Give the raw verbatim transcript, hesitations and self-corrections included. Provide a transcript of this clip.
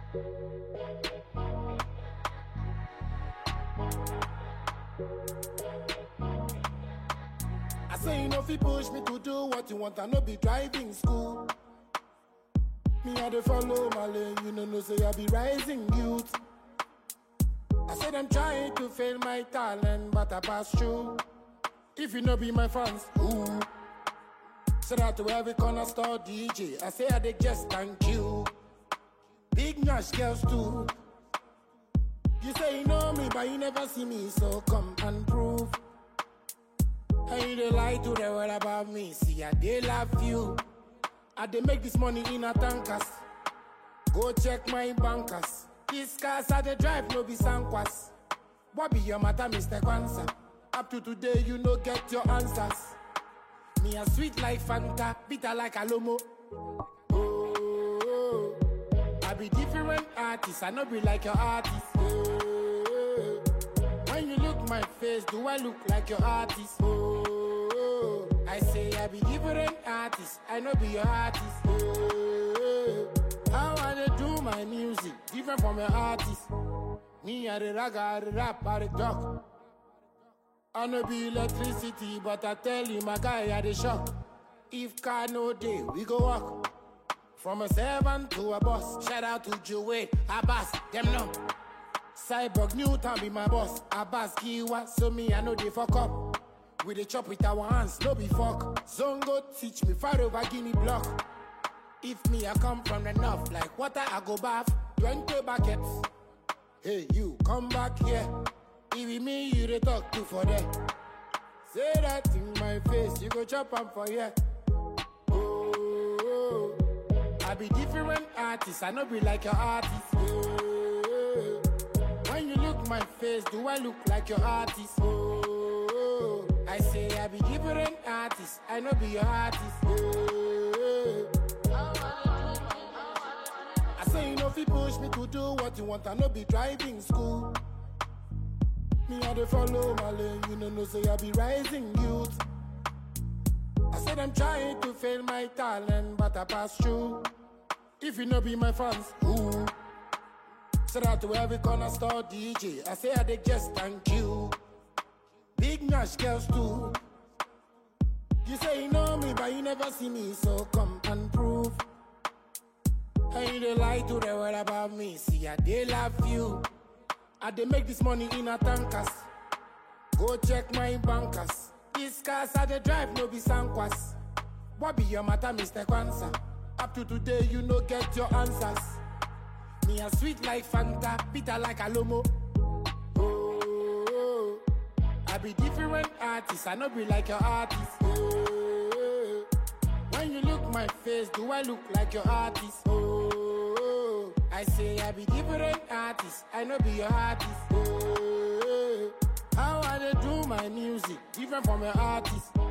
I say you know if you push me to do what you want, I no be driving school. Me I dey follow my lane, you know no say I be rising youth. I said I'm trying to fail my talent, but I pass through. If you no be my fans, ooh. Shout out to every corner store D J. I say I dey just thank you. Big Nash girls too. You say you know me, but you never see me, so come and prove. And you dey lie to the world about me. See, I dey love you. I dey make this money in a tankers. Go check my bankers. These cars I dey drive no be Sankwas. What be your matter, Mister Kwanzaa? Up to today, you no get your answers. Me a sweet like Fanta, bitter like Alomo. Oh, I be different artist, I no be like your artist. Oh, when you look my face, do I look like your artist? Oh, I say I be different artist, I no be your artist. Oh, how I dey do my music, different from your artist. Me I dey rag, I dey rap, I dey talk. I no be electricity, but I tell you, my guy, I dey shock. If car no day, we go walk. From a servant to a boss. Shout out to Joey, Abbas, them no. Cyborg Newton be my boss. Abbas Kiwa, so me I know they fuck up. We dey chop with our hands, no be fuck. Zongo teach me far over Guinea block. If me I come from the north, like water I go bath. Twenty buckets. Hey you, come back here. If it me you dey talk to for there. Say that in my face, you go chop am for here. Oh, I be different artist, I no be like your artist. Oh, when you look my face, do I look like your artist? Oh, I say I be different artist, I no be your artist. Oh, I say you know if you push me to do what you want, I no be driving school. Me I dey follow my lane, you know no say I be rising youth. I said I'm trying to fail my talent, but I pass through. If you no be my fans, ooh. Shout out to every corner store D J. I say I dey just thank you. Big Nash girls too. You say you know me, but you never see me, so come and prove. And you dey lie to the world about me. See I dey love you. I dey make this money in a tankers. Go check my bankers. These cars I dey drive no be Sankwas. What be your matter, Mister Kwanzaa? Up to today, you no get your answers. Me a sweet like Fanta, bitter like Alomo. Oh, I be different artist, I no be like your artist. Oh, when you look my face, do I look like your artist? Oh, I say I be different artist, I no be your artist. Oh, how I dey do my music, different from your artist.